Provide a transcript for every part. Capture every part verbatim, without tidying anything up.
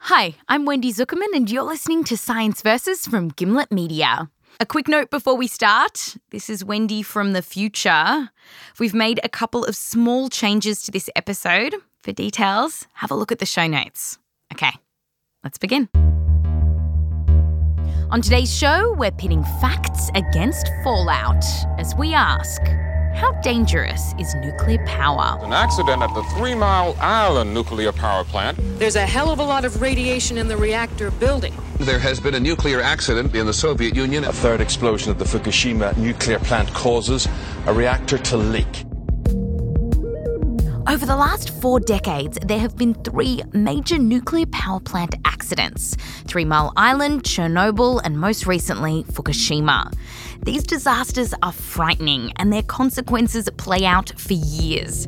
Hi, I'm Wendy Zuckerman and you're listening to Science Versus from Gimlet Media. A quick note before we start. This is Wendy from the future. We've made a couple of small changes to this episode. For details, have a look at the show notes. Okay, let's begin. On today's show, we're pitting facts against fallout as we ask, how dangerous is nuclear power? An accident at the Three Mile Island nuclear power plant. There's a hell of a lot of radiation in the reactor building. There has been a nuclear accident in the Soviet Union. A third explosion at the Fukushima nuclear plant causes a reactor to leak. Over the last four decades, there have been three major nuclear power plant accidents: Three Mile Island, Chernobyl, and most recently, Fukushima. These disasters are frightening and their consequences play out for years.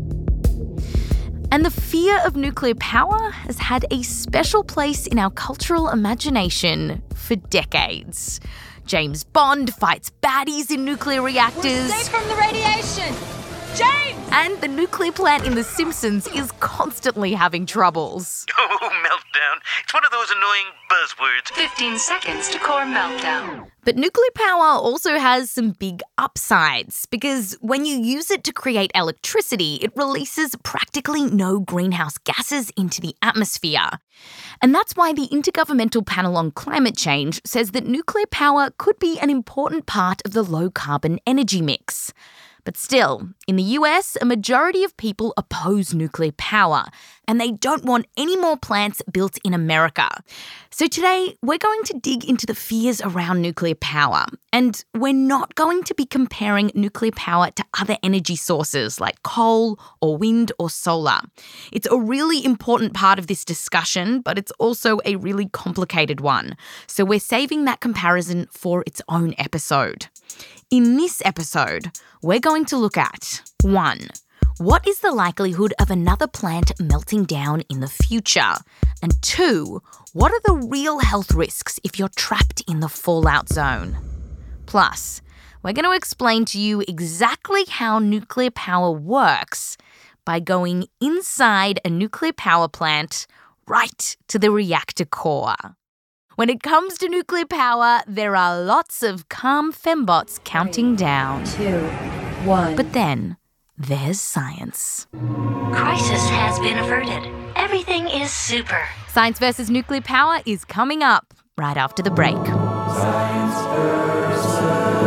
And the fear of nuclear power has had a special place in our cultural imagination for decades. James Bond fights baddies in nuclear reactors. We're safe from the radiation! James! And the nuclear plant in The Simpsons is constantly having troubles. Oh, meltdown. It's one of those annoying buzzwords. fifteen seconds to core meltdown. But nuclear power also has some big upsides because when you use it to create electricity, it releases practically no greenhouse gases into the atmosphere. And that's why the Intergovernmental Panel on Climate Change says that nuclear power could be an important part of the low-carbon energy mix. But still, in the U S, a majority of people oppose nuclear power, and they don't want any more plants built in America. So today, we're going to dig into the fears around nuclear power, and we're not going to be comparing nuclear power to other energy sources like coal or wind or solar. It's a really important part of this discussion, but it's also a really complicated one. So we're saving that comparison for its own episode. In this episode, we're going to look at one. What is the likelihood of another plant melting down in the future? And two, what are the real health risks if you're trapped in the fallout zone? Plus, we're going to explain to you exactly how nuclear power works by going inside a nuclear power plant right to the reactor core. When it comes to nuclear power, there are lots of calm fembots counting down. Two, one. But then, there's science. Crisis has been averted. Everything is super. Science versus nuclear power is coming up right after the break. Science versus.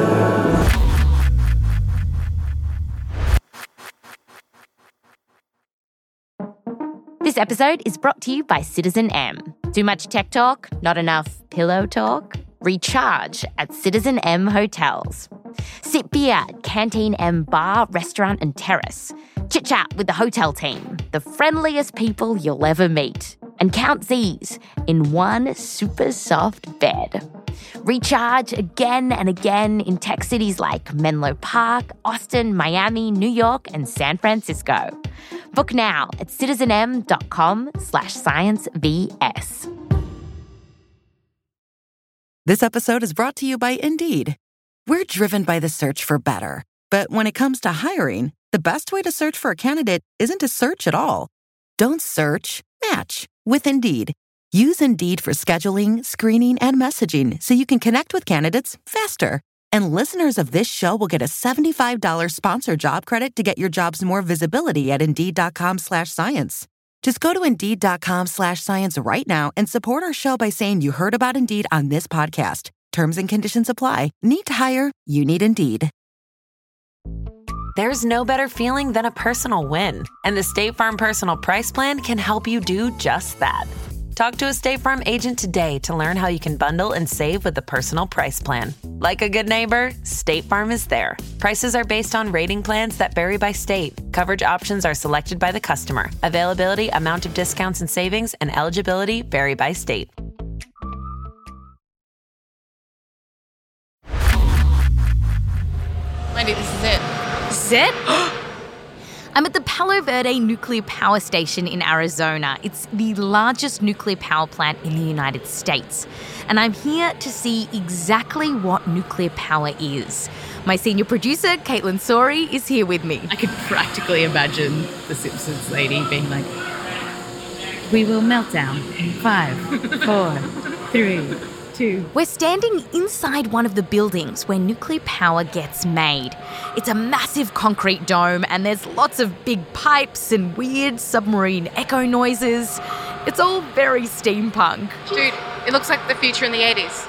This episode is brought to you by Citizen M. Too much tech talk? Not enough pillow talk? Recharge at Citizen M hotels. Sip beer at Canteen M bar, restaurant and terrace. Chit-chat with the hotel team, the friendliest people you'll ever meet. And count Z's in one super soft bed. Recharge again and again in tech cities like Menlo Park, Austin, Miami, New York and San Francisco. Book now at citizenem.com slash sciencevs. This episode is brought to you by Indeed. We're driven by the search for better. But when it comes to hiring, the best way to search for a candidate isn't to search at all. Don't search, match with Indeed. Use Indeed for scheduling, screening, and messaging so you can connect with candidates faster. And listeners of this show will get a seventy-five dollars sponsored job credit to get your jobs more visibility at Indeed.com slash science. Just go to Indeed.com slash science right now and support our show by saying you heard about Indeed on this podcast. Terms and conditions apply. Need to hire? You need Indeed. There's no better feeling than a personal win. And the State Farm Personal Price Plan can help you do just that. Talk to a State Farm agent today to learn how you can bundle and save with the Personal Price Plan. Like a good neighbor, State Farm is there. Prices are based on rating plans that vary by state. Coverage options are selected by the customer. Availability, amount of discounts and savings, and eligibility vary by state. Wendy, this is it. This is it? I'm at the Palo Verde Nuclear Power Station in Arizona. It's the largest nuclear power plant in the United States. And I'm here to see exactly what nuclear power is. My senior producer, Caitlin Sori, is here with me. I could practically imagine the Simpsons lady being like, We will melt down in five, four, three, two. We're standing inside one of the buildings where nuclear power gets made. It's a massive concrete dome and there's lots of big pipes and weird submarine echo noises. It's all very steampunk. Dude, it looks like the future in the eighties.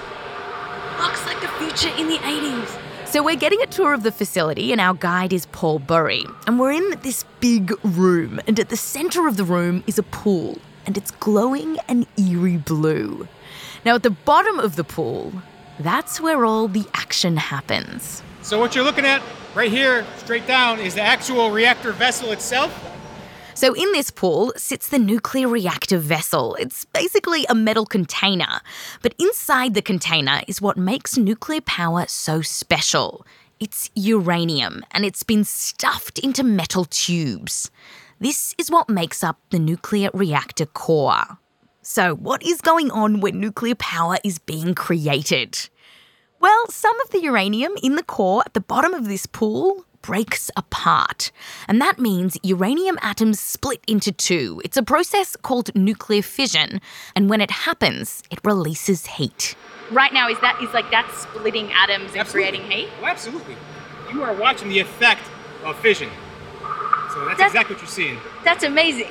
Looks like the future in the eighties. So we're getting a tour of the facility and our guide is Paul Burry. And we're in this big room and at the centre of the room is a pool and it's glowing an eerie blue. Now at the bottom of the pool, that's where all the action happens. So what you're looking at right here, straight down, is the actual reactor vessel itself. So in this pool sits the nuclear reactor vessel. It's basically a metal container. But inside the container is what makes nuclear power so special. It's uranium, and it's been stuffed into metal tubes. This is what makes up the nuclear reactor core. So what is going on when nuclear power is being created? Well, some of the uranium in the core at the bottom of this pool breaks apart. And that means uranium atoms split into two. It's a process called nuclear fission. And when it happens, it releases heat. Right now, is that is like that splitting atoms and Absolutely. creating heat? Oh, absolutely. You are watching the effect of fission. So that's, That's- exactly what you're seeing. That's amazing.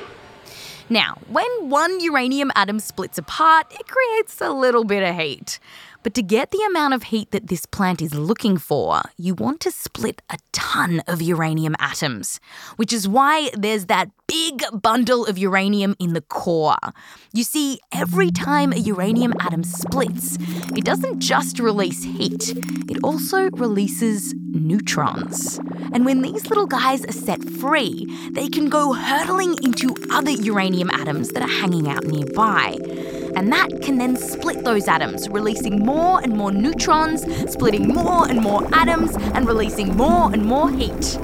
Now, when one uranium atom splits apart, it creates a little bit of heat. But to get the amount of heat that this plant is looking for, you want to split a ton of uranium atoms, which is why there's that big bundle of uranium in the core. You see, every time a uranium atom splits, it doesn't just release heat, it also releases neutrons. And when these little guys are set free, they can go hurtling into other uranium atoms that are hanging out nearby. And that can then split those atoms, releasing more and more neutrons, splitting more and more atoms, and releasing more and more heat.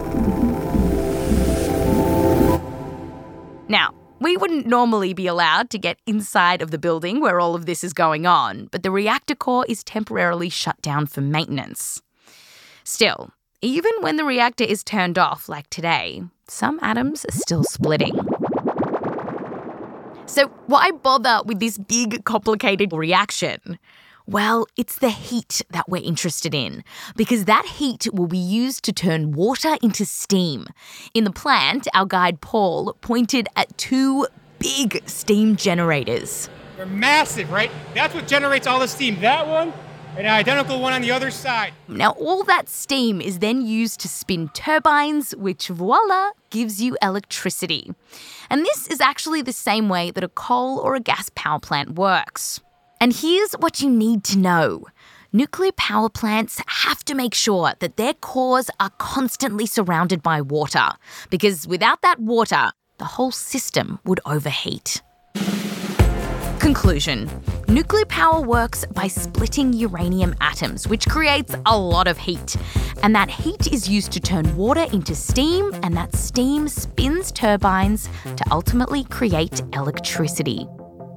Now, we wouldn't normally be allowed to get inside of the building where all of this is going on, but the reactor core is temporarily shut down for maintenance. Still, even when the reactor is turned off, like today, some atoms are still splitting. So why bother with this big, complicated reaction? Well, it's the heat that we're interested in, because that heat will be used to turn water into steam. In the plant, our guide Paul pointed at two big steam generators. They're massive, right? That's what generates all the steam. That one and an identical one on the other side. Now, all that steam is then used to spin turbines, which, voila, gives you electricity. And this is actually the same way that a coal or a gas power plant works. And here's what you need to know. Nuclear power plants have to make sure that their cores are constantly surrounded by water, because without that water, the whole system would overheat. Conclusion. Nuclear power works by splitting uranium atoms, which creates a lot of heat. And that heat is used to turn water into steam, and that steam spins turbines to ultimately create electricity.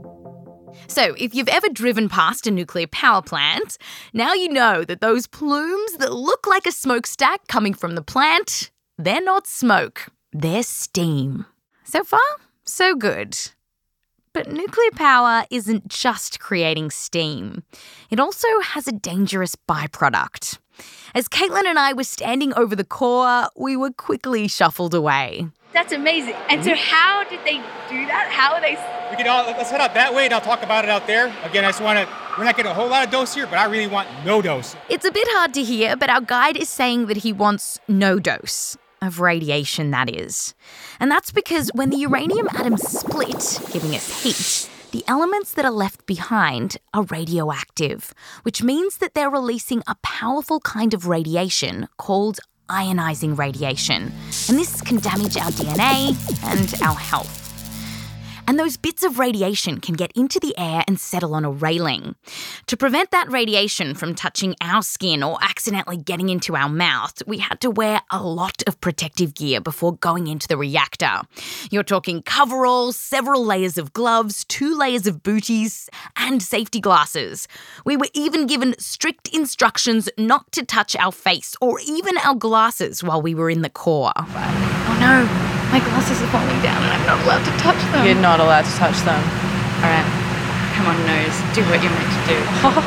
So, if you've ever driven past a nuclear power plant, now you know that those plumes that look like a smokestack coming from the plant, they're not smoke, they're steam. So far, so good. But nuclear power isn't just creating steam. It also has a dangerous byproduct. As Caitlin and I were standing over the core, we were quickly shuffled away. That's amazing. And so how did they do that? How are they... We can all, let's head out that way and I'll talk about it out there. Again, I just want to, we're not getting a whole lot of dose here, but I really want no dose. It's a bit hard to hear, but our guide is saying that he wants no dose. Of radiation, that is. And that's because when the uranium atoms split, giving us heat, the elements that are left behind are radioactive, which means that they're releasing a powerful kind of radiation called ionizing radiation. And this can damage our D N A and our health. And those bits of radiation can get into the air and settle on a railing. To prevent that radiation from touching our skin or accidentally getting into our mouth, we had to wear a lot of protective gear before going into the reactor. You're talking coveralls, several layers of gloves, two layers of booties, and safety glasses. We were even given strict instructions not to touch our face or even our glasses while we were in the core. Oh no. My glasses are falling down and I'm not allowed to touch them. You're not allowed to touch them. All right. Come on, nose. Do what you're meant to do.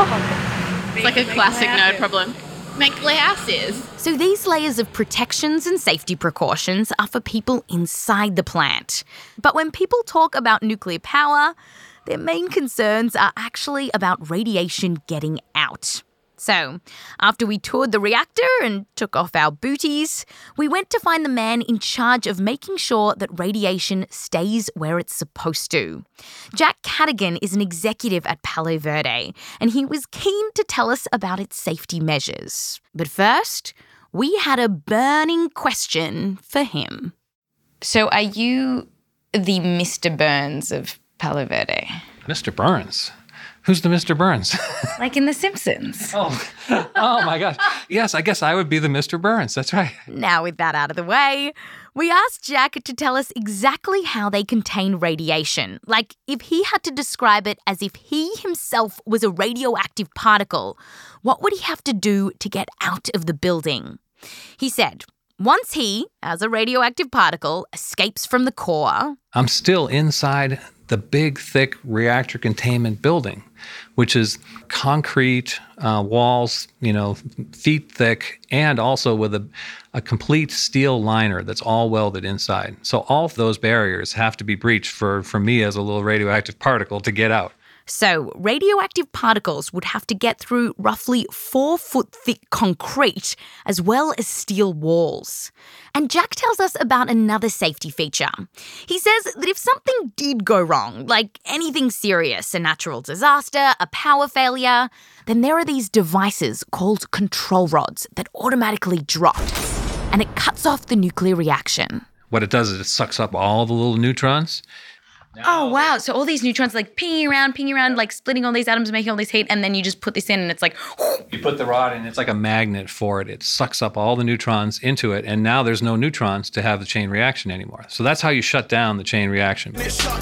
It's like a classic nerd problem. Make glasses. So these layers of protections and safety precautions are for people inside the plant. But when people talk about nuclear power, their main concerns are actually about radiation getting out. So, after we toured the reactor and took off our booties, we went to find the man in charge of making sure that radiation stays where it's supposed to. Jack Cadigan is an executive at Palo Verde, and he was keen to tell us about its safety measures. But first, we had a burning question for him. So, are you the Mister Burns of Palo Verde? Mister Burns? Who's the Mister Burns? Like in The Simpsons. Oh, oh my gosh. Yes, I guess I would be the Mister Burns. That's right. Now, with that out of the way, we asked Jack to tell us exactly how they contain radiation. Like, if he had to describe it as if he himself was a radioactive particle, what would he have to do to get out of the building? He said, once he, as a radioactive particle, escapes from the core... I'm still inside the big, thick reactor containment building, which is concrete uh, walls, you know, feet thick, and also with a, a complete steel liner that's all welded inside. So all of those barriers have to be breached for, for me as a little radioactive particle to get out. So radioactive particles would have to get through roughly four foot thick concrete as well as steel walls. And Jack tells us about another safety feature. He says that if something did go wrong, like anything serious, a natural disaster, a power failure, then there are these devices called control rods that automatically drop, and it cuts off the nuclear reaction. What it does is it sucks up all the little neutrons. Oh, wow. So all these neutrons like pinging around, pinging around, like splitting all these atoms, making all this heat, and then you just put this in and it's like... You put the rod in, it's like a magnet for it. It sucks up all the neutrons into it, and now there's no neutrons to have the chain reaction anymore. So that's how you shut down the chain reaction.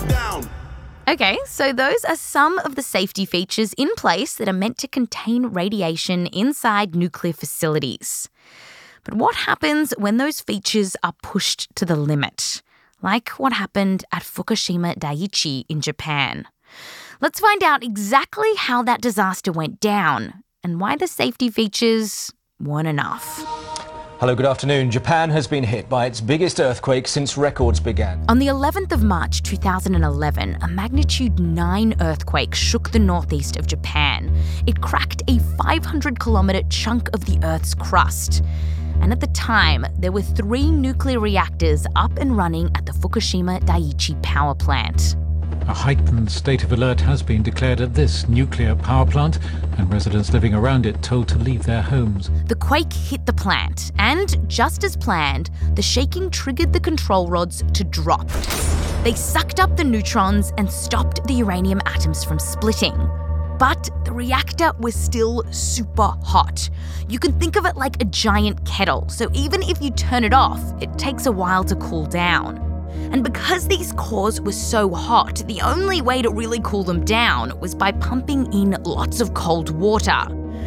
Okay, so those are some of the safety features in place that are meant to contain radiation inside nuclear facilities. But what happens when those features are pushed to the limit? Like what happened at Fukushima Daiichi in Japan. Let's find out exactly how that disaster went down and why the safety features weren't enough. Hello, good afternoon. Japan has been hit by its biggest earthquake since records began. On the eleventh of March two thousand eleven, a magnitude nine earthquake shook the northeast of Japan. It cracked a five hundred kilometre chunk of the Earth's crust. And at the time, there were three nuclear reactors up and running at the Fukushima Daiichi power plant. A heightened state of alert has been declared at this nuclear power plant, and residents living around it told to leave their homes. The quake hit the plant, and just as planned, the shaking triggered the control rods to drop. They sucked up the neutrons and stopped the uranium atoms from splitting. But the reactor was still super hot. You can think of it like a giant kettle, so even if you turn it off, it takes a while to cool down. And because these cores were so hot, the only way to really cool them down was by pumping in lots of cold water.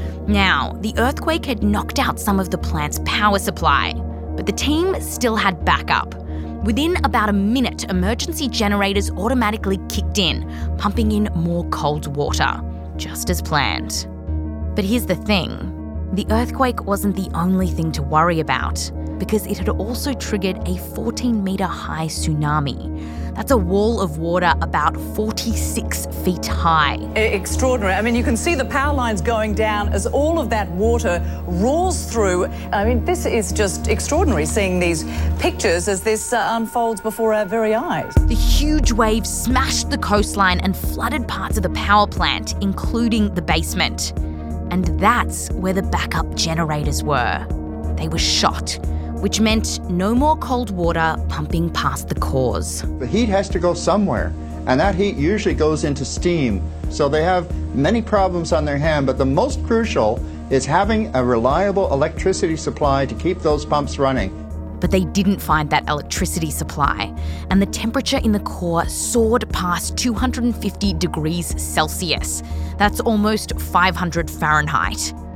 Now, the earthquake had knocked out some of the plant's power supply, but the team still had backup. Within about a minute, emergency generators automatically kicked in, pumping in more cold water. Just as planned. But here's the thing. The earthquake wasn't the only thing to worry about, because it had also triggered a fourteen metre high tsunami. That's a wall of water about forty-six feet high. Extraordinary. I mean, you can see the power lines going down as all of that water roars through. I mean, this is just extraordinary, seeing these pictures as this uh, unfolds before our very eyes. The huge waves smashed the coastline and flooded parts of the power plant, including the basement. And that's where the backup generators were. They were shot, which meant no more cold water pumping past the cores. The heat has to go somewhere, and that heat usually goes into steam. So they have many problems on their hand, but the most crucial is having a reliable electricity supply to keep those pumps running. But they didn't find that electricity supply, and the temperature in the core soared past two hundred fifty degrees Celsius. That's almost five hundred Fahrenheit.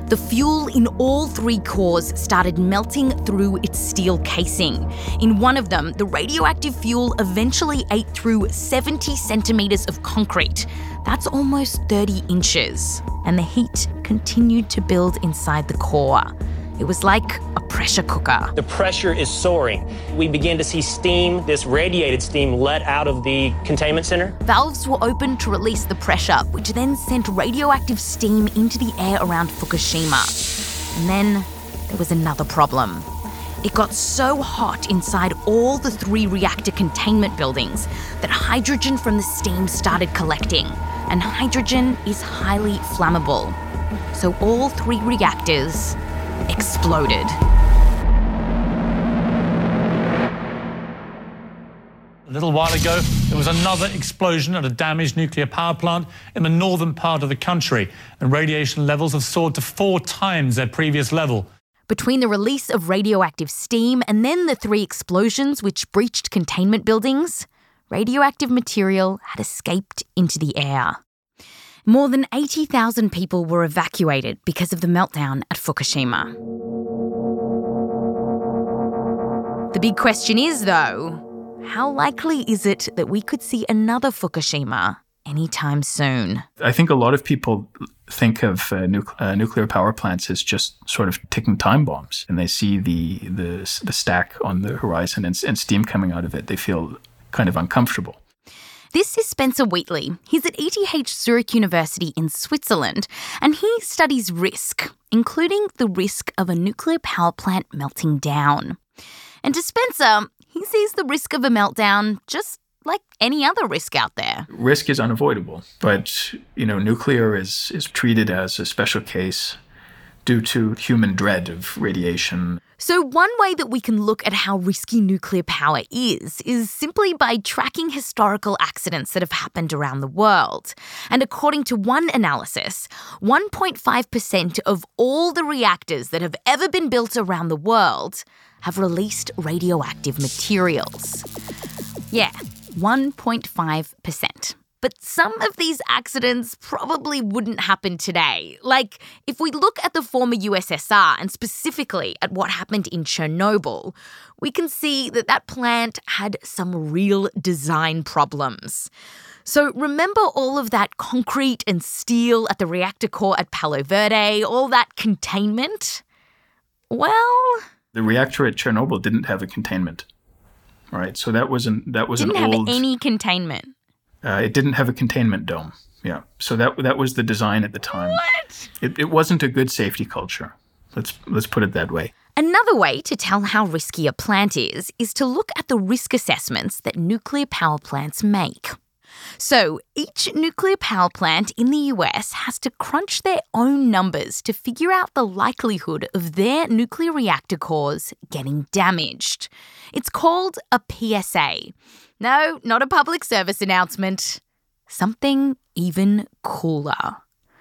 The fuel in all three cores started melting through its steel casing. In one of them, the radioactive fuel eventually ate through seventy centimetres of concrete. That's almost thirty inches. And the heat continued to build inside the core. It was like a pressure cooker. The pressure is soaring. We begin to see steam, this radiated steam, let out of the containment center. Valves were opened to release the pressure, which then sent radioactive steam into the air around Fukushima. And then there was another problem. It got so hot inside all the three reactor containment buildings that hydrogen from the steam started collecting. And hydrogen is highly flammable. So all three reactors exploded. A little while ago, there was another explosion at a damaged nuclear power plant in the northern part of the country, and radiation levels have soared to four times their previous level. Between the release of radioactive steam and then the three explosions which breached containment buildings, radioactive material had escaped into the air. More than eighty thousand people were evacuated because of the meltdown at Fukushima. The big question is, though, how likely is it that we could see another Fukushima anytime soon? I think a lot of people think of uh, nu- uh, nuclear power plants as just sort of ticking time bombs, and they see the the, the stack on the horizon and, and steam coming out of it. They feel kind of uncomfortable. This is Spencer Wheatley. He's at E T H Zurich University in Switzerland, and he studies risk, including the risk of a nuclear power plant melting down. And to Spencer, he sees the risk of a meltdown just like any other risk out there. Risk is unavoidable, but, you know, nuclear is, is treated as a special case due to human dread of radiation. So one way that we can look at how risky nuclear power is, is simply by tracking historical accidents that have happened around the world. And according to one analysis, one point five percent of all the reactors that have ever been built around the world have released radioactive materials. Yeah, one point five percent. But some of these accidents probably wouldn't happen today. Like, if we look at the former U S S R and specifically at what happened in Chernobyl, we can see that that plant had some real design problems. So remember all of that concrete and steel at the reactor core at Palo Verde, all that containment? Well... The reactor at Chernobyl didn't have a containment, right? So that wasn't that was didn't an old... Didn't have any containment. Uh, it didn't have a containment dome. Yeah. So that that was the design at the time. What? It, it wasn't a good safety culture. Let's let's put it that way. Another way to tell how risky a plant is, is to look at the risk assessments that nuclear power plants make. So each nuclear power plant in the U S has to crunch their own numbers to figure out the likelihood of their nuclear reactor cores getting damaged. It's called a P S A. No, not a public service announcement. Something even cooler.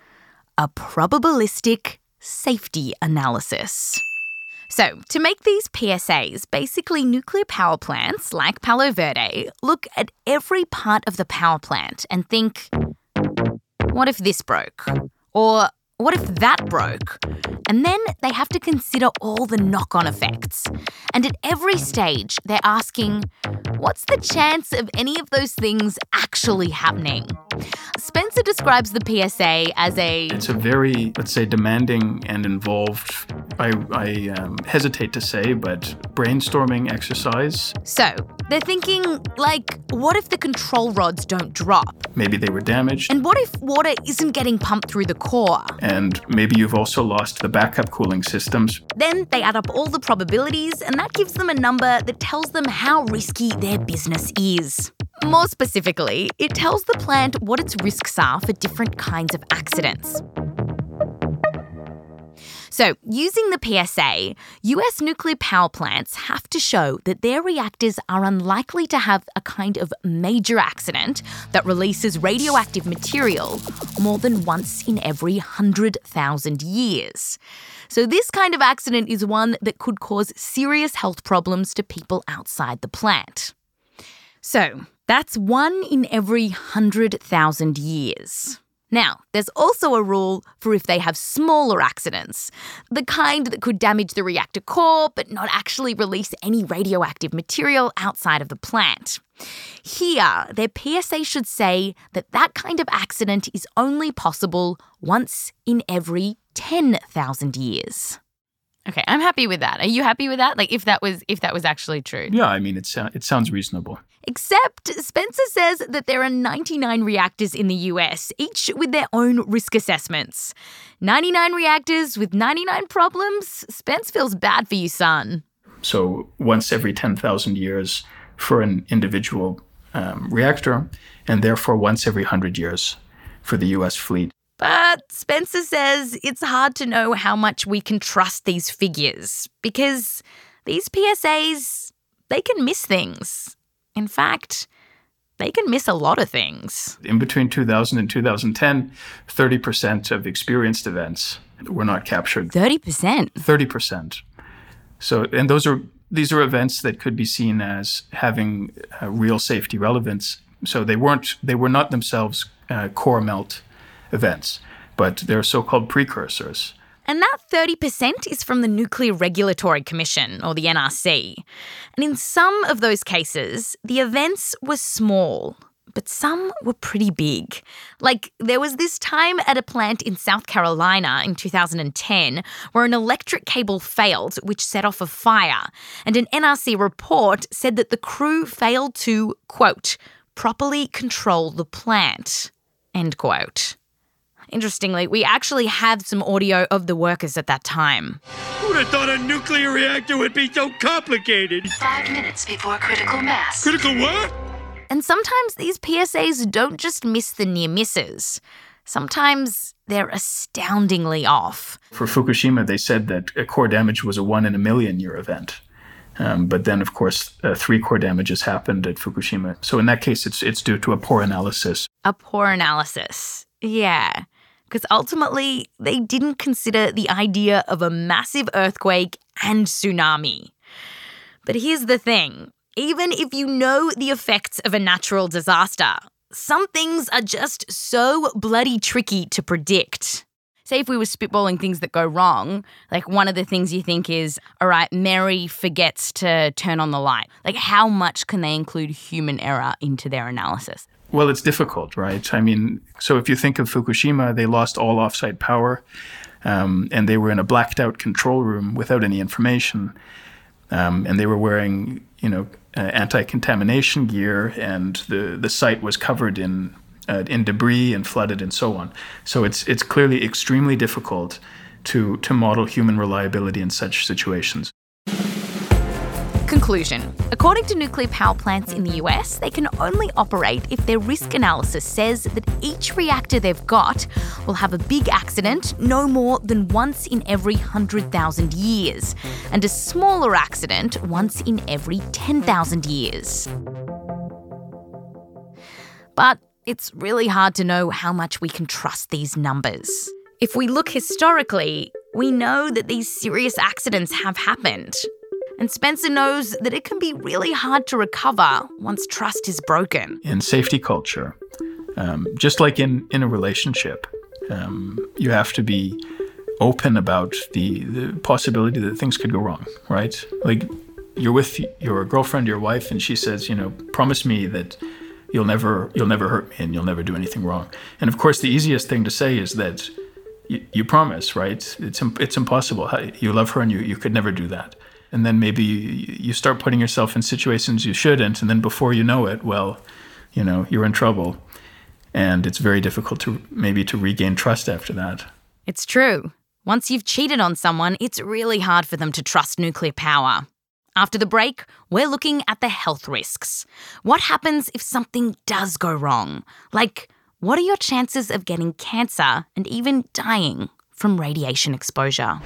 A probabilistic safety analysis. So, to make these P S As, basically nuclear power plants, like Palo Verde, look at every part of the power plant and think, what if this broke? Or what if that broke? And then they have to consider all the knock-on effects. And at every stage, they're asking, what's the chance of any of those things actually happening? Spencer describes the P S A as a... It's a very, let's say, demanding and involved, I, I um, hesitate to say, but brainstorming exercise. So, they're thinking, like, what if the control rods don't drop? Maybe they were damaged. And what if water isn't getting pumped through the core? And maybe you've also lost the backup cooling systems. Then they add up all the probabilities, and that gives them a number that tells them how risky their business is. More specifically, it tells the plant what its risks are for different kinds of accidents. So, using the P S A, U S nuclear power plants have to show that their reactors are unlikely to have a kind of major accident that releases radioactive material more than once in every one hundred thousand years. So this kind of accident is one that could cause serious health problems to people outside the plant. So, that's one in every one hundred thousand years. Now, there's also a rule for if they have smaller accidents, the kind that could damage the reactor core but not actually release any radioactive material outside of the plant. Here, their P S A should say that that kind of accident is only possible once in every ten thousand years. Okay, I'm happy with that. Are you happy with that? Like, if that was if that was actually true? Yeah, I mean, it, so- it sounds reasonable. Except Spencer says that there are ninety-nine reactors in the U S, each with their own risk assessments. ninety-nine reactors with ninety-nine problems? Spence feels bad for you, son. So once every ten thousand years for an individual um, reactor, and therefore once every one hundred years for the U S fleet. But Spencer says it's hard to know how much we can trust these figures because these P S As, they can miss things. In fact, they can miss a lot of things. In between two thousand and two thousand ten, thirty percent of experienced events were not captured. thirty percent? thirty percent. So, and those are these are events that could be seen as having uh, real safety relevance. So they weren't they were not themselves uh, core melt events, but they're so-called precursors. And that thirty percent is from the Nuclear Regulatory Commission, or the N R C. And in some of those cases, the events were small, but some were pretty big. Like, there was this time at a plant in South Carolina in two thousand ten where an electric cable failed, which set off a fire. And an N R C report said that the crew failed to, quote, properly control the plant, end quote. Interestingly, we actually have some audio of the workers at that time. Who'd have thought a nuclear reactor would be so complicated? Five minutes before critical mass. Critical what? And sometimes these P S As don't just miss the near misses. Sometimes they're astoundingly off. For Fukushima, they said that a core damage was a one in a million year event. Um, but then, of course, uh, three core damages happened at Fukushima. So in that case, it's it's due to a poor analysis. A poor analysis. Yeah. Because ultimately, they didn't consider the idea of a massive earthquake and tsunami. But here's the thing. Even if you know the effects of a natural disaster, some things are just so bloody tricky to predict. Say if we were spitballing things that go wrong, like one of the things you think is, all right, Mary forgets to turn on the light. Like, how much can they include human error into their analysis? Well, it's difficult, right? I mean, so if you think of Fukushima, they lost all off-site power, um, and they were in a blacked-out control room without any information, um, and they were wearing, you know, uh, anti-contamination gear, and the, the site was covered in uh, in debris and flooded and so on. So it's it's clearly extremely difficult to to model human reliability in such situations. Conclusion. According to nuclear power plants in the U S, they can only operate if their risk analysis says that each reactor they've got will have a big accident no more than once in every one hundred thousand years, and a smaller accident once in every ten thousand years. But it's really hard to know how much we can trust these numbers. If we look historically, we know that these serious accidents have happened. And Spencer knows that it can be really hard to recover once trust is broken. In safety culture, um, just like in, in a relationship, um, you have to be open about the, the possibility that things could go wrong, right? Like, you're with your girlfriend, your wife, and she says, you know, promise me that you'll never you'll never hurt me and you'll never do anything wrong. And of course, the easiest thing to say is that you, you promise, right? It's it's impossible. You love her and you, you could never do that. And then maybe you, you start putting yourself in situations you shouldn't, and then before you know it, well, you know, you're in trouble. And it's very difficult to maybe to regain trust after that. It's true. Once you've cheated on someone, it's really hard for them to trust nuclear power. After the break, we're looking at the health risks. What happens if something does go wrong? Like, what are your chances of getting cancer and even dying from radiation exposure?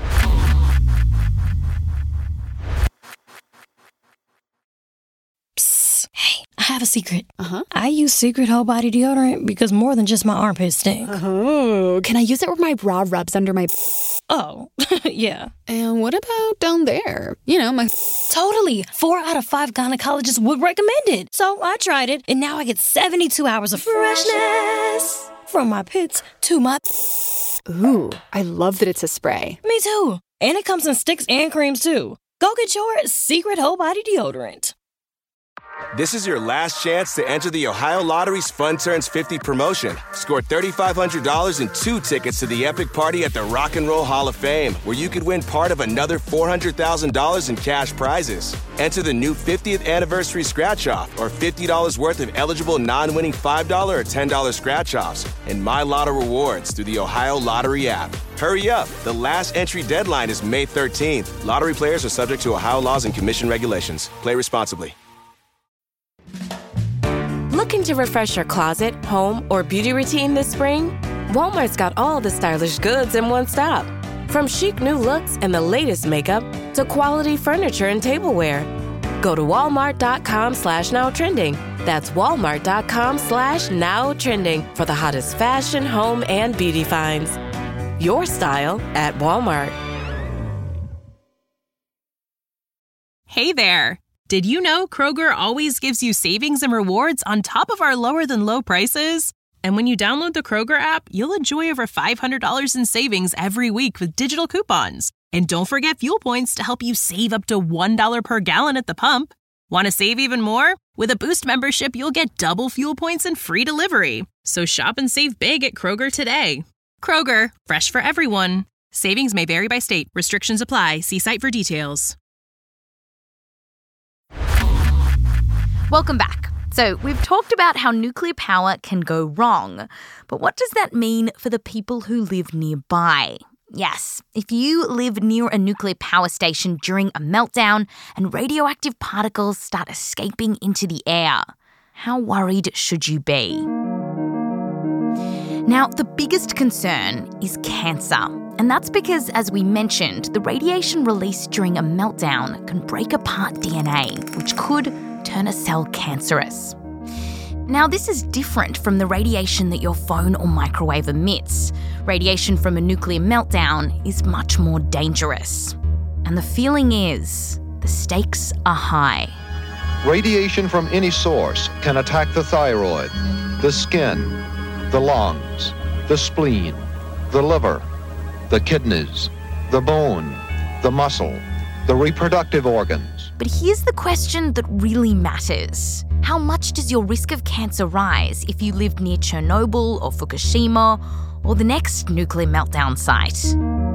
Hey, I have a secret. Uh-huh. I use Secret Whole Body Deodorant because more than just my armpits stink. Oh, can I use it where my bra rubs under my... Oh, yeah. And what about down there? You know, my... Totally. Four out of five gynecologists would recommend it. So I tried it, and now I get seventy-two hours of freshness. From my pits to my... Ooh, I love that it's a spray. Me too. And it comes in sticks and creams too. Go get your Secret Whole Body Deodorant. This is your last chance to enter the Ohio Lottery's Fun Turns fifty promotion. Score three thousand five hundred dollars and two tickets to the epic party at the Rock and Roll Hall of Fame, where you could win part of another four hundred thousand dollars in cash prizes. Enter the new fiftieth anniversary scratch-off or fifty dollars worth of eligible non-winning five dollars or ten dollars scratch-offs and My Lotto rewards through the Ohio Lottery app. Hurry up. The last entry deadline is May thirteenth. Lottery players are subject to Ohio laws and commission regulations. Play responsibly. Looking to refresh your closet, home, or beauty routine this spring? Walmart's got all the stylish goods in one stop. From chic new looks and the latest makeup to quality furniture and tableware. Go to walmart.com slash now trending. That's walmart.com slash now trending for the hottest fashion, home, and beauty finds. Your style at Walmart. Hey there. Did you know Kroger always gives you savings and rewards on top of our lower than low prices? And when you download the Kroger app, you'll enjoy over five hundred dollars in savings every week with digital coupons. And don't forget fuel points to help you save up to one dollar per gallon at the pump. Want to save even more? With a Boost membership, you'll get double fuel points and free delivery. So shop and save big at Kroger today. Kroger, fresh for everyone. Savings may vary by state. Restrictions apply. See site for details. Welcome back. So we've talked about how nuclear power can go wrong, but what does that mean for the people who live nearby? Yes, if you live near a nuclear power station during a meltdown and radioactive particles start escaping into the air, how worried should you be? Now, the biggest concern is cancer. And that's because, as we mentioned, the radiation released during a meltdown can break apart D N A, which could turn a cell cancerous. Now, this is different from the radiation that your phone or microwave emits. Radiation from a nuclear meltdown is much more dangerous. And the feeling is, the stakes are high. Radiation from any source can attack the thyroid, the skin, the lungs, the spleen, the liver, the kidneys, the bone, the muscle, the reproductive organs. But here's the question that really matters. How much does your risk of cancer rise if you lived near Chernobyl or Fukushima or the next nuclear meltdown site?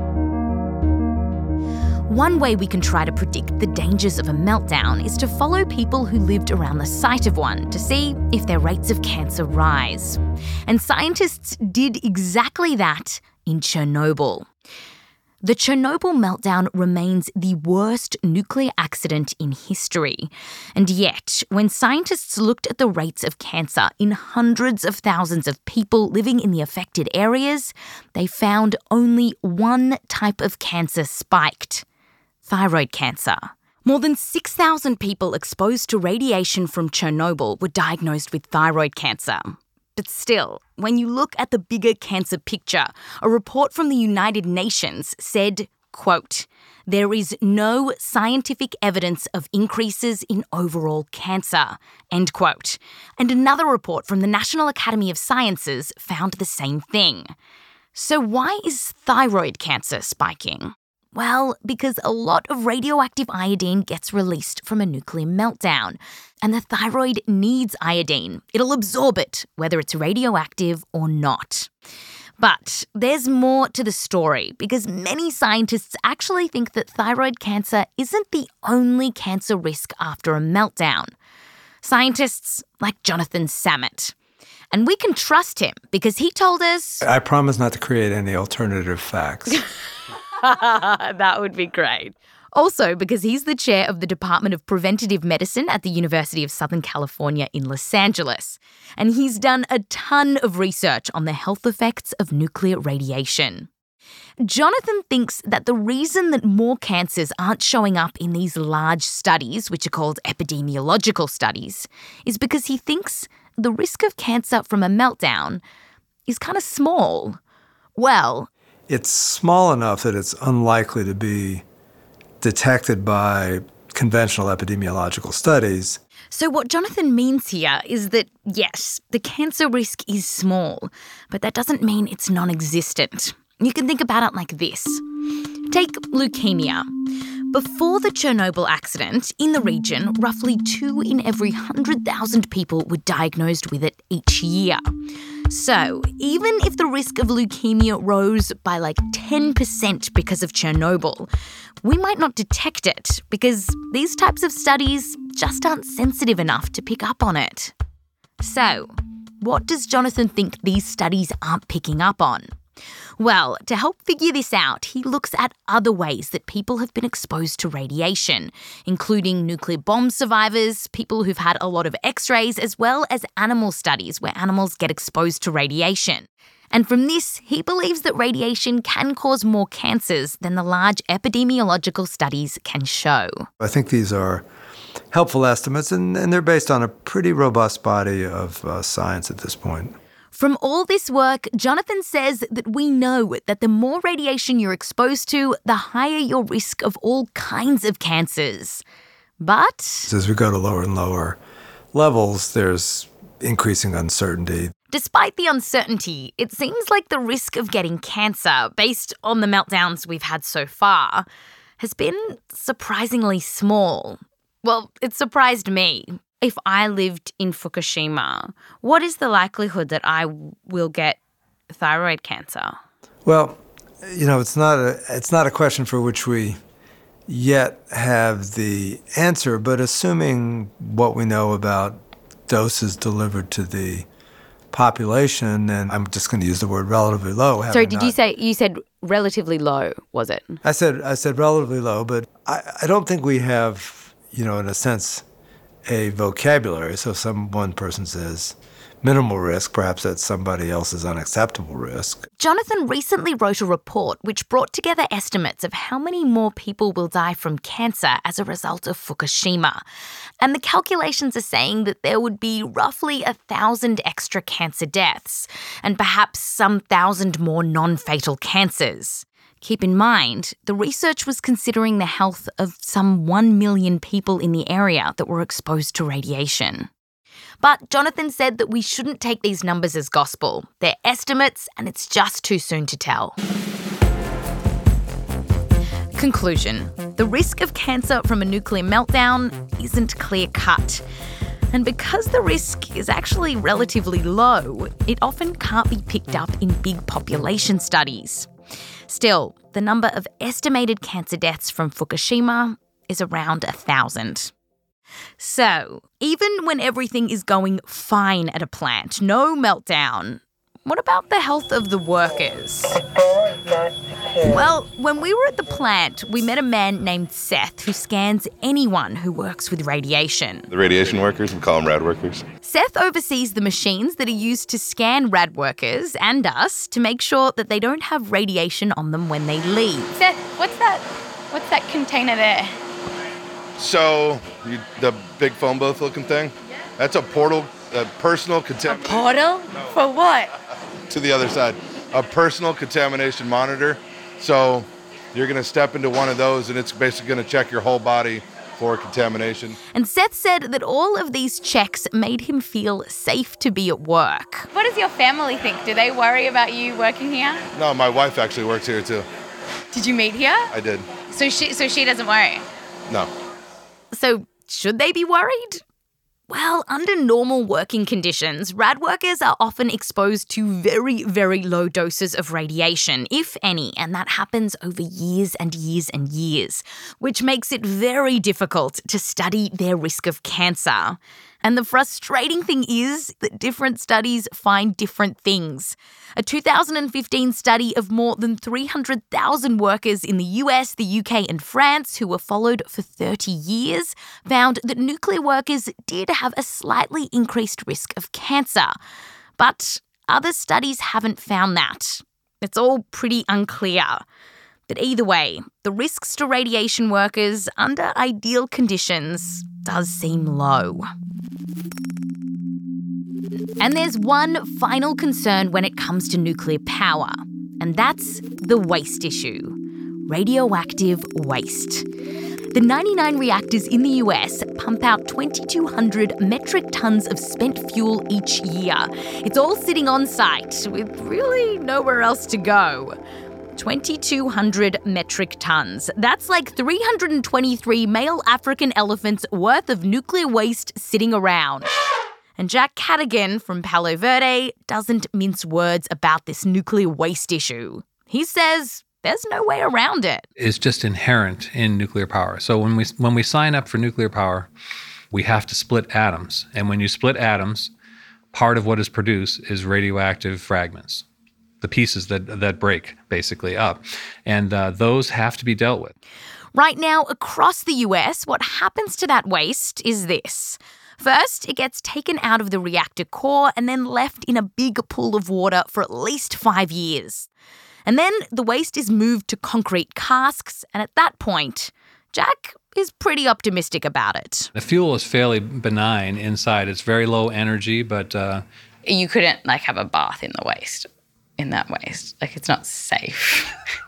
One way we can try to predict the dangers of a meltdown is to follow people who lived around the site of one to see if their rates of cancer rise. And scientists did exactly that in Chernobyl. The Chernobyl meltdown remains the worst nuclear accident in history. And yet, when scientists looked at the rates of cancer in hundreds of thousands of people living in the affected areas, they found only one type of cancer spiked: thyroid cancer. More than six thousand people exposed to radiation from Chernobyl were diagnosed with thyroid cancer. But still, when you look at the bigger cancer picture, a report from the United Nations said, quote, "There is no scientific evidence of increases in overall cancer," end quote. And another report from the National Academy of Sciences found the same thing. So why is thyroid cancer spiking? Well, because a lot of radioactive iodine gets released from a nuclear meltdown, and the thyroid needs iodine. It'll absorb it, whether it's radioactive or not. But there's more to the story, because many scientists actually think that thyroid cancer isn't the only cancer risk after a meltdown. Scientists like Jonathan Samet. And we can trust him, because he told us... I promise not to create any alternative facts. That would be great. Also, because he's the chair of the Department of Preventative Medicine at the University of Southern California in Los Angeles. And he's done a ton of research on the health effects of nuclear radiation. Jonathan thinks that the reason that more cancers aren't showing up in these large studies, which are called epidemiological studies, is because he thinks the risk of cancer from a meltdown is kind of small. Well... It's small enough that it's unlikely to be detected by conventional epidemiological studies. So what Jonathan means here is that, yes, the cancer risk is small, but that doesn't mean it's non-existent. You can think about it like this. Take leukemia. Before the Chernobyl accident, in the region, roughly two in every one hundred thousand people were diagnosed with it each year. So, even if the risk of leukemia rose by like ten percent because of Chernobyl, we might not detect it because these types of studies just aren't sensitive enough to pick up on it. So, what does Jonathan think these studies aren't picking up on? Well, to help figure this out, he looks at other ways that people have been exposed to radiation, including nuclear bomb survivors, people who've had a lot of x-rays, as well as animal studies where animals get exposed to radiation. And from this, he believes that radiation can cause more cancers than the large epidemiological studies can show. I think these are helpful estimates, and, and they're based on a pretty robust body of uh, science at this point. From all this work, Jonathan says that we know that the more radiation you're exposed to, the higher your risk of all kinds of cancers. But as we go to lower and lower levels, there's increasing uncertainty. Despite the uncertainty, it seems like the risk of getting cancer, based on the meltdowns we've had so far, has been surprisingly small. Well, it surprised me. If I lived in Fukushima, what is the likelihood that I will get thyroid cancer? Well, you know, it's not a it's not a question for which we yet have the answer, but assuming what we know about doses delivered to the population, and I'm just going to use the word relatively low. Sorry, did not, you say, you said relatively low, was it? I said, I said relatively low, but I, I don't think we have, you know, in a sense, a vocabulary. So some one person says minimal risk, perhaps that's somebody else's unacceptable risk. Jonathan recently wrote a report which brought together estimates of how many more people will die from cancer as a result of Fukushima. And the calculations are saying that there would be roughly a thousand extra cancer deaths and perhaps some thousand more non-fatal cancers. Keep in mind, the research was considering the health of some one million people in the area that were exposed to radiation. But Jonathan said that we shouldn't take these numbers as gospel. They're estimates, and it's just too soon to tell. Conclusion. The risk of cancer from a nuclear meltdown isn't clear-cut. And because the risk is actually relatively low, it often can't be picked up in big population studies. Still, the number of estimated cancer deaths from Fukushima is around a thousand. So, even when everything is going fine at a plant, no meltdown, what about the health of the workers? Well, when we were at the plant, we met a man named Seth who scans anyone who works with radiation. The radiation workers, we call them rad workers. Seth oversees the machines that are used to scan rad workers and us to make sure that they don't have radiation on them when they leave. Seth, what's that? What's that container there? So, you, the big phone booth looking thing? That's a portal, a personal contamination. Portal? For what? To the other side. A personal contamination monitor. So you're going to step into one of those and it's basically going to check your whole body for contamination. And Seth said that all of these checks made him feel safe to be at work. What does your family think? Do they worry about you working here? No, my wife actually works here too. Did you meet here? I did. So she, so she doesn't worry? No. So should they be worried? Well, under normal working conditions, rad workers are often exposed to very, very low doses of radiation, if any, and that happens over years and years and years, which makes it very difficult to study their risk of cancer. And the frustrating thing is that different studies find different things. A two thousand fifteen study of more than three hundred thousand workers in the U S, the U K and France who were followed for thirty years found that nuclear workers did have a slightly increased risk of cancer. But other studies haven't found that. It's all pretty unclear. But either way, the risks to radiation workers under ideal conditions does seem low. And there's one final concern when it comes to nuclear power, and that's the waste issue. Radioactive waste. The ninety-nine reactors in the U S pump out twenty-two hundred metric tons of spent fuel each year. It's all sitting on site with really nowhere else to go. twenty-two hundred metric tons. That's like three hundred twenty-three male African elephants worth of nuclear waste sitting around. And Jack Cadigan from Palo Verde doesn't mince words about this nuclear waste issue. He says there's no way around it. It's just inherent in nuclear power. So when we when we sign up for nuclear power, we have to split atoms. And when you split atoms, part of what is produced is radioactive fragments, the pieces that that break basically up. And uh, those have to be dealt with. Right now, across the U S, what happens to that waste is this. First, it gets taken out of the reactor core and then left in a big pool of water for at least five years. And then the waste is moved to concrete casks, and at that point, Jack is pretty optimistic about it. The fuel is fairly benign inside. It's very low energy, but... Uh, you couldn't, like, have a bath in the waste, in that waste. Like, it's not safe.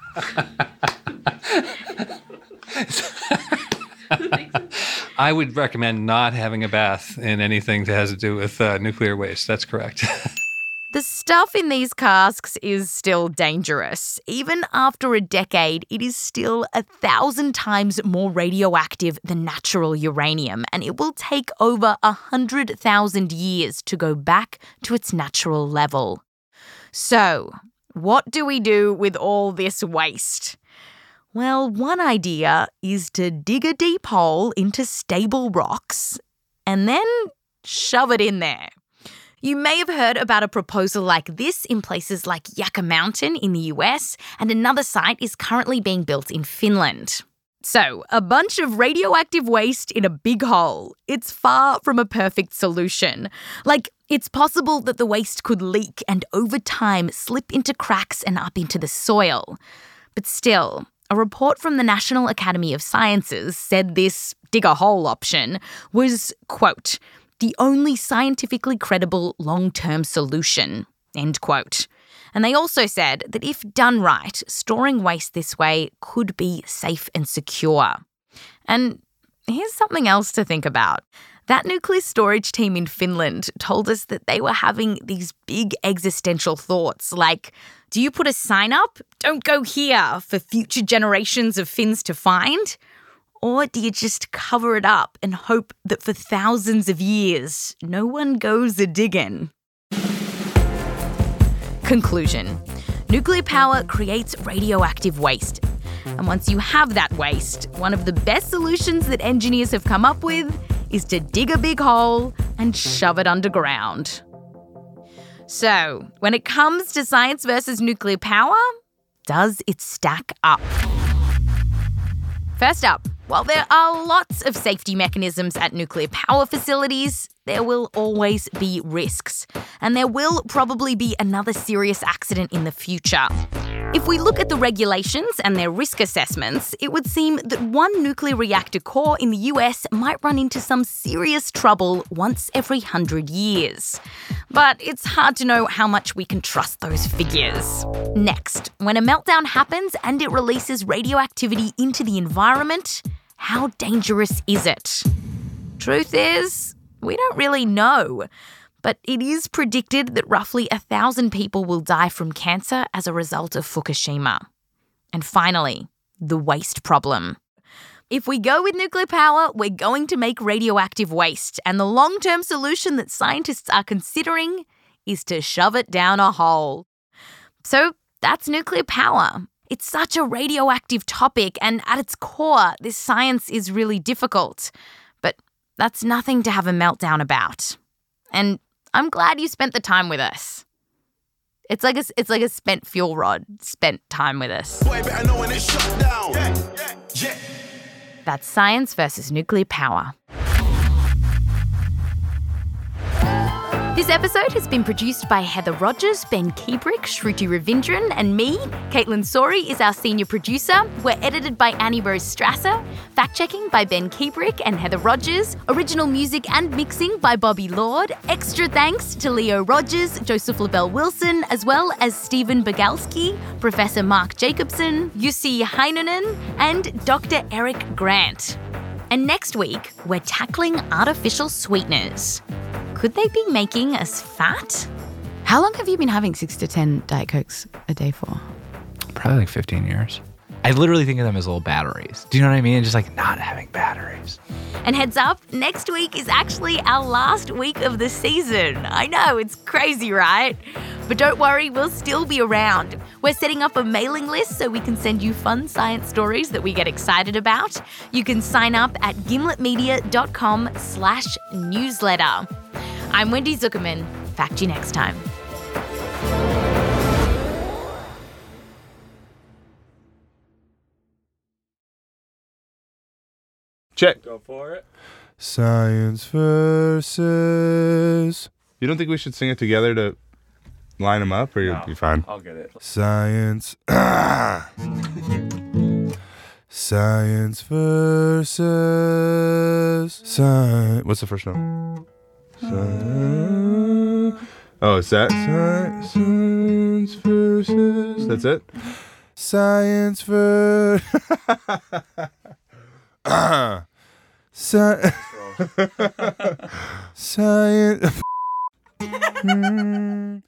I would recommend not having a bath in anything that has to do with uh, nuclear waste. That's correct. The stuff in these casks is still dangerous. Even after a decade, it is still a thousand times more radioactive than natural uranium, and it will take over a hundred thousand years to go back to its natural level. So, what do we do with all this waste? Well, one idea is to dig a deep hole into stable rocks and then shove it in there. You may have heard about a proposal like this in places like Yucca Mountain in the U S, and another site is currently being built in Finland. So, a bunch of radioactive waste in a big hole. It's far from a perfect solution. Like, it's possible that the waste could leak and over time slip into cracks and up into the soil. But still, a report from the National Academy of Sciences said this dig-a-hole option was, quote, the only scientifically credible long-term solution, end quote. And they also said that if done right, storing waste this way could be safe and secure. And here's something else to think about. That nuclear storage team in Finland told us that they were having these big existential thoughts like, do you put a sign up, don't go here, for future generations of Finns to find? Or do you just cover it up and hope that for thousands of years, no one goes a-diggin'? Conclusion. Nuclear power creates radioactive waste. And once you have that waste, one of the best solutions that engineers have come up with is to dig a big hole and shove it underground. So, when it comes to science versus nuclear power, does it stack up? First up, while there are lots of safety mechanisms at nuclear power facilities, there will always be risks. And there will probably be another serious accident in the future. If we look at the regulations and their risk assessments, it would seem that one nuclear reactor core in the U S might run into some serious trouble once every hundred years. But it's hard to know how much we can trust those figures. Next, when a meltdown happens and it releases radioactivity into the environment, how dangerous is it? Truth is, we don't really know. But it is predicted that roughly a thousand people will die from cancer as a result of Fukushima. And finally, the waste problem. If we go with nuclear power, we're going to make radioactive waste, and the long-term solution that scientists are considering is to shove it down a hole. So that's nuclear power. It's such a radioactive topic, and at its core, this science is really difficult. But that's nothing to have a meltdown about. And I'm glad you spent the time with us. It's like a, it's like a spent fuel rod, spent time with us. Boy, better know when it's shut down. Yeah, yeah, yeah. That's science versus nuclear power. This episode has been produced by Heather Rogers, Ben Keebrick, Shruti Ravindran, and me. Caitlin Sori is our senior producer. We're edited by Annie Rose Strasser. Fact-checking by Ben Keebrick and Heather Rogers. Original music and mixing by Bobby Lord. Extra thanks to Leo Rogers, Joseph LaBelle Wilson, as well as Stephen Bogalski, Professor Mark Jacobson, Jussi Heinonen, and Doctor Eric Grant. And next week, we're tackling artificial sweeteners. Could they be making us fat? How long have you been having six to ten Diet Cokes a day for? Probably like fifteen years. I literally think of them as little batteries. Do you know what I mean? Just like not having batteries. And heads up, next week is actually our last week of the season. I know, it's crazy, right? But don't worry, we'll still be around. We're setting up a mailing list so we can send you fun science stories that we get excited about. You can sign up at gimletmedia.com slash newsletter. I'm Wendy Zuckerman. Fact you next time. Check. Go for it. Science versus. You don't think we should sing it together to line them up, or you'll No, be fine? I'll get it. Science. Science versus. Sci- What's the first note? Sci- oh, is that sci- science versus? That's it. Science versus. Sci- Science.